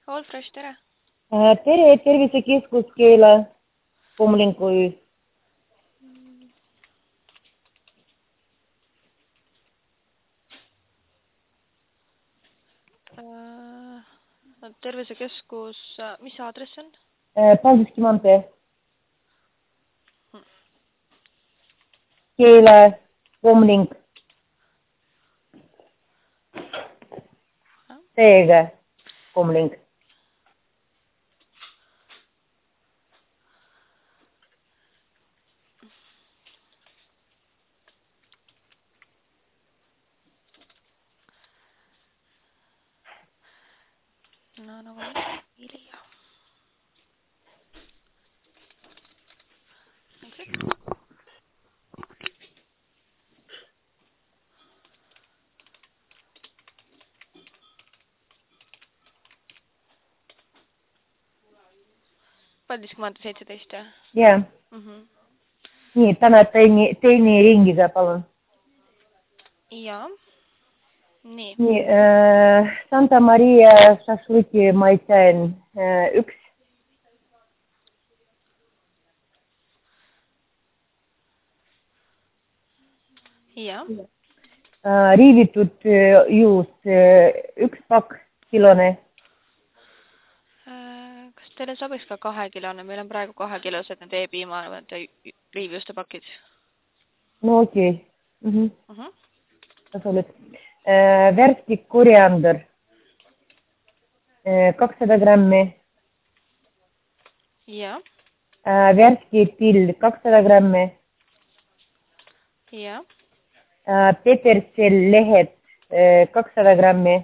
All Fresh, tere! Tere, tervisekeskus Keila, Komlingui. Tervisekeskus, mis see aadress on? Paldiski maantee. Keila, Komling. Teega, Komling. No nagu ei leia. Paldiski maantee 17, jah? Jaa. Nii, täna teine ringiga, palun. Jaa. Nii. Nii, Santa Maria šašlõki maitsein 1. Jaa. Riivitud juust 1 pakk kilone. Kas teile sobiks ka 2 kilone? Meil on praegu 2 kilosed need e-piima riiviuste pakid. No okei. Kas oled? Värskik koriander 200 grammi. Jaa. Värski pill 200 grammi. Jaa. Petersel-lehed 200 grammi.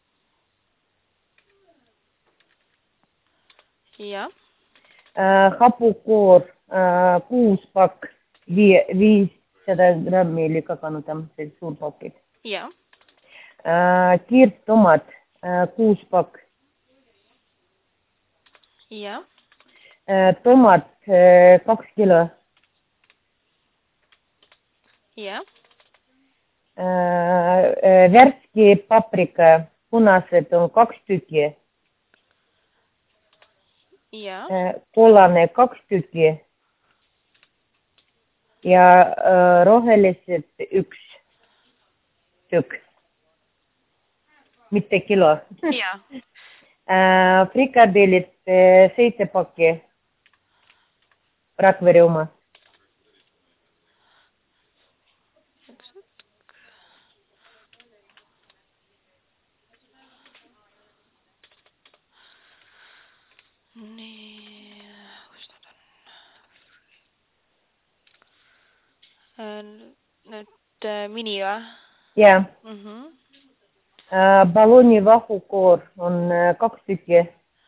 Jaa. Hapukoor 6 pakk 500 grammi oli kakanu tam, see suur pakid. Jaa. Kiirtomat 6 pakk. Jaa. Tomat 2 kilo. Jaa. Värski paprika punased on 2 tükki. Jaa. Kollane 2 tükki. Ja rohelised 1 tükk. Mitte kilo. Jaa. Frikadelid 7 pakki. Rakvere oma. Nii, kus nad on? Nüüd mini või? Jaa. Balloni vahukoor on 2 tükki.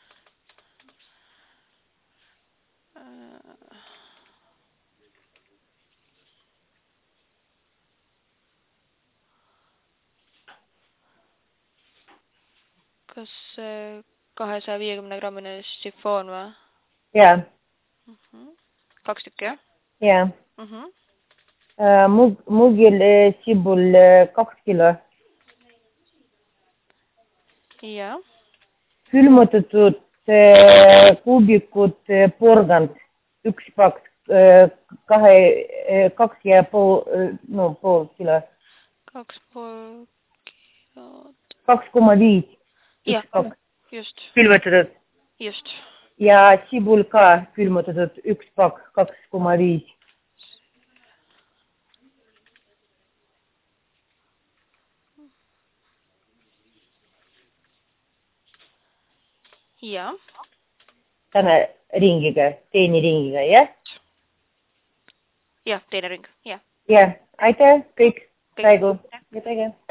Kas 250 grammine sifoon või? Jaa. 2 tükki, jah? Jaa. Mugil sibul 2 kilo. Jaa. Külmutatud kuubikud porgand 1 pakk 2,5 kilo. 2,5 kilot. 2,5 jah, pakk. Just. Külmutatud. Just. Ja sibul ka külmutatud 1 pakk 2,5. Jaa. Täna ringiga, teine ringiga, jah? Jah, teine ring, jah. Jah, aitäh kõik praegu.